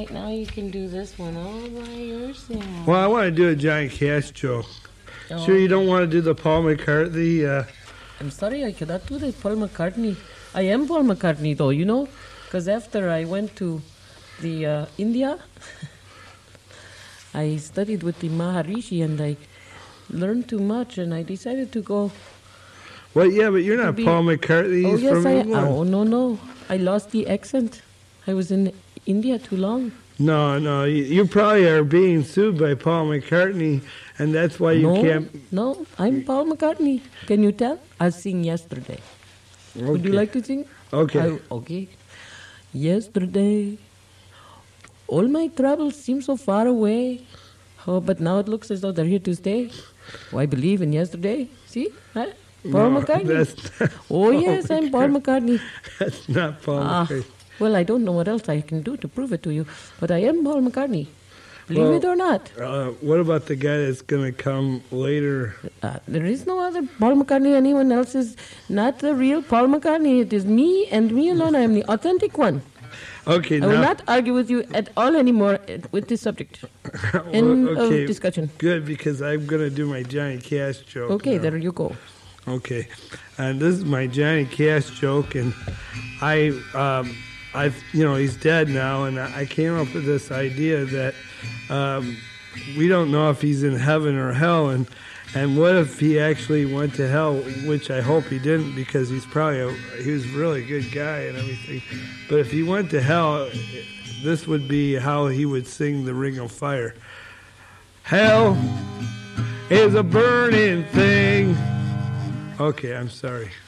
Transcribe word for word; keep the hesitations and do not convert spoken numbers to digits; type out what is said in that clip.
right, now you can do this one all by yourself. Well, I want to do a Johnny Cash joke. Oh. Sure you don't want to do the Paul McCartney? Uh... I'm sorry, I cannot do the Paul McCartney. I am Paul McCartney, though, you know? Because after I went to the uh, India, I studied with the Maharishi, and I learned too much, and I decided to go... Well, yeah, but you're not be... Paul McCartney. Oh, He's yes, from I... England. Oh, no, no. I lost the accent. I was in India too long. No, no, you, you probably are being sued by Paul McCartney, and that's why you no, can't... No, I'm Paul McCartney. Can you tell? I sang yesterday. Okay. Would you like to sing? Okay. I, okay. Yesterday, all my troubles seem so far away. Oh, but now it looks as though they're here to stay. Oh, I believe in yesterday. See? Huh? Paul No, McCartney. That's not Oh, Paul yes, I'm Paul McCartney. That's not Paul Ah, McCartney. well, I don't know what else I can do to prove it to you, but I am Paul McCartney. Believe Well, it or not. Uh, what about the guy that's going to come later? Uh, there is no other Paul McCartney. Anyone else is not the real Paul McCartney. It is me and me alone. I am the authentic one. Okay, I now... will not argue with you at all anymore uh, with this subject. End Well, okay, of discussion. Good, because I'm going to do my Johnny Cash joke. Okay, now. there you go. Okay, and this is my Johnny Cash joke, and I, um, I've, you know, he's dead now, and I came up with this idea that um, we don't know if he's in heaven or hell, and and what if he actually went to hell, which I hope he didn't, because he's probably a, he was a really good guy and everything, but if he went to hell, this would be how he would sing the Ring of Fire. Hell is a burning thing. Okay, I'm sorry.